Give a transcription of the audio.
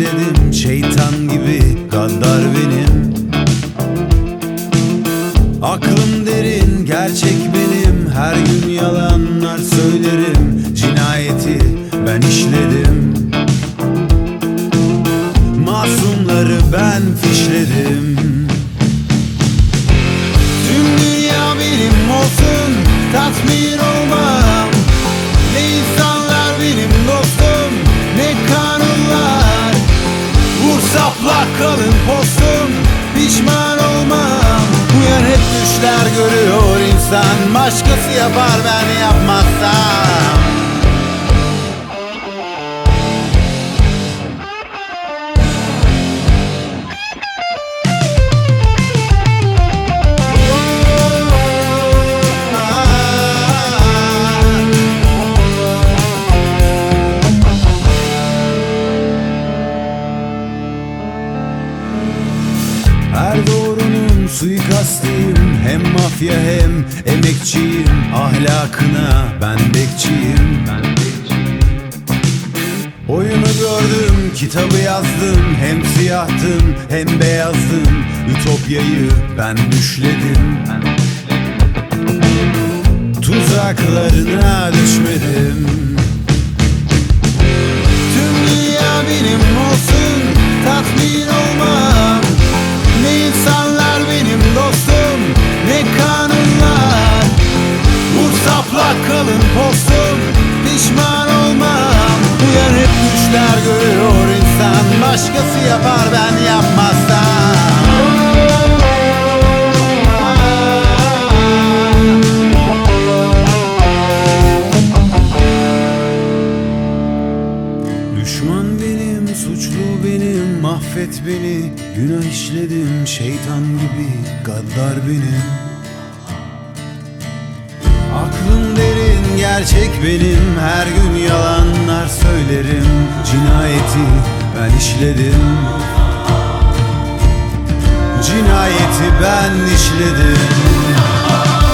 işledim. Şeytan gibi gaddar benim. Aklım derin, gerçek benim. Her gün yalanlar söylerim. Cinayeti ben işledim. Masumları ben fişledim. Tüm dünya benim olsun, tatmin olmam. Ne insanlar benim dostum, ne kanunlar. Vur sapla kalın postum, pişman olmam. Uyan, hep düşler görüyor insan. Başkası yapar, ben yapmazsam. Her doğrunun suikastıyım. Hem mafya hem emekçiyim. Ahlakına ben bekçiyim. Oyunu gördüm, kitabı yazdım. Hem siyahtım hem beyazdım. Ütopyayı ben düşledim. Tuzaklarına düşmedim. Tüm dünya benim olsun, tatmin olmam. Ne insanlar benim dostum, ne kanunlar. Vur sapla kalın postum, pişman olmam. Uyan, hep düşler görüyor insan. Başkası yapar, ben yapmazsam. Düşman benim, suçlu benim, mahvet beni. Günah işledim, şeytan gibi gaddar benim. Aklım derin, gerçek benim. Her gün yalanlar söylerim. Cinayeti ben işledim. Cinayeti ben işledim.